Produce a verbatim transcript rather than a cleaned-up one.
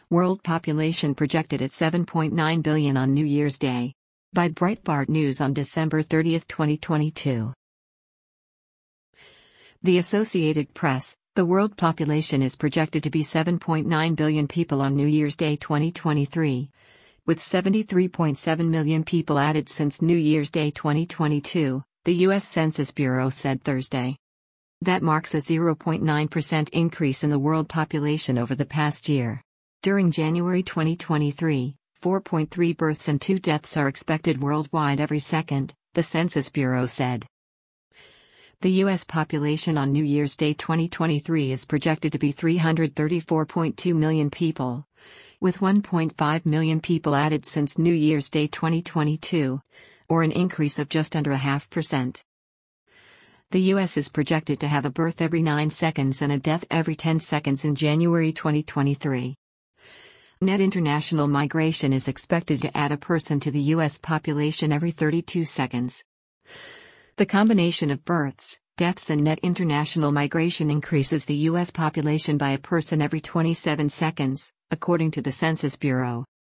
World population projected at seven point nine billion on New Year's Day. By Breitbart News on December thirtieth, twenty twenty-two. The Associated Press: the world population is projected to be seven point nine billion people on New Year's Day twenty twenty-three, with seventy-three point seven million people added since New Year's Day twenty twenty-two, the U S Census Bureau said Thursday. That marks a zero point nine percent increase in the world population over the past year. During January twenty twenty-three, four point three births and two deaths are expected worldwide every second, the Census Bureau said. The U S population on New Year's Day twenty twenty-three is projected to be three hundred thirty-four point two million people, with one point five million people added since New Year's Day twenty twenty-two, or an increase of just under a half percent. The U S is projected to have a birth every nine seconds and a death every ten seconds in January twenty twenty-three. Net international migration is expected to add a person to the U S population every thirty-two seconds. The combination of births, deaths and net international migration increases the U S population by a person every twenty-seven seconds, according to the Census Bureau.